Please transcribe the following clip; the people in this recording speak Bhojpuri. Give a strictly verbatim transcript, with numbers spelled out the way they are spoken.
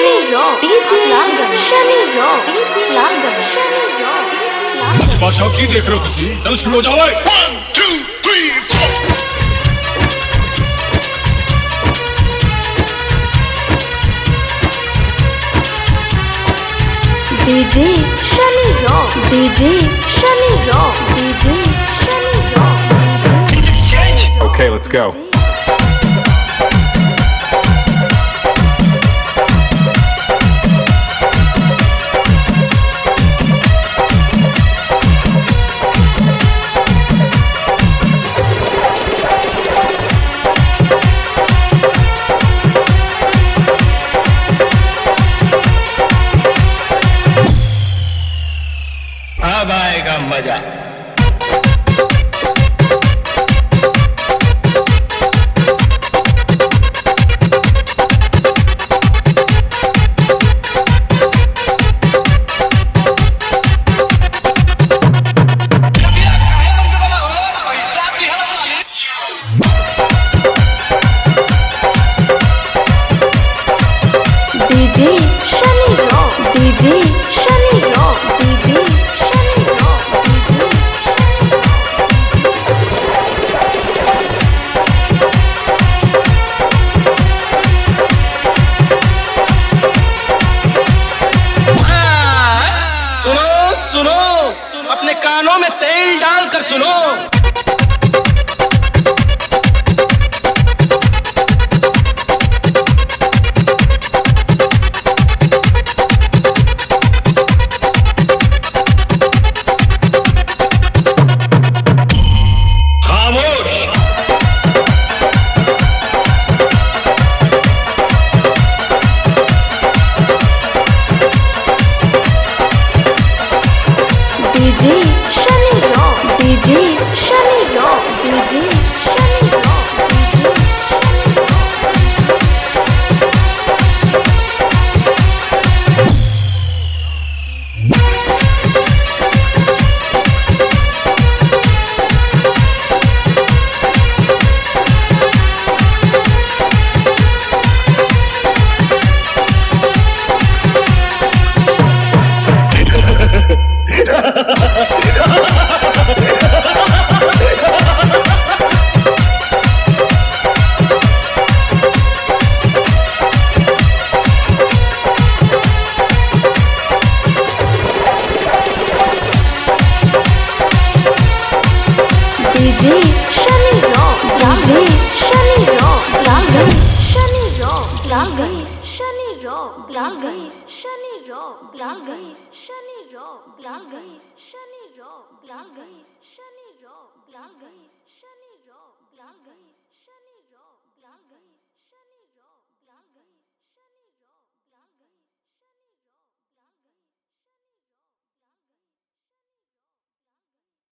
Shani Rock, D J Langan, Shani Rock, D J Langan, Shani Rock, D J Langan. बादशाह की देख रहे हो तुसी? चलो शुरू हो जाओ। One, two, three, four. D J Shani Rock, D J Shani Rock, D J Shani Rock, D J Change. Okay, let's go. अब आएगा मजा। D J Shani Rock, D J Shani Rock, D J Shani Rock, D J सुनो सुनो अपने कानों में तेल डालकर सुनो। D J Shani Rock, D J Shani Rock, D J Shani Rock, D J D J Shani Rock, D J Shani Rock, D J Shani Rock, D J Shani Rock, D J Shani Rock, D J Shani Rock, D J Shani Rock, D J Shani Rock, D J Shani Rock, D J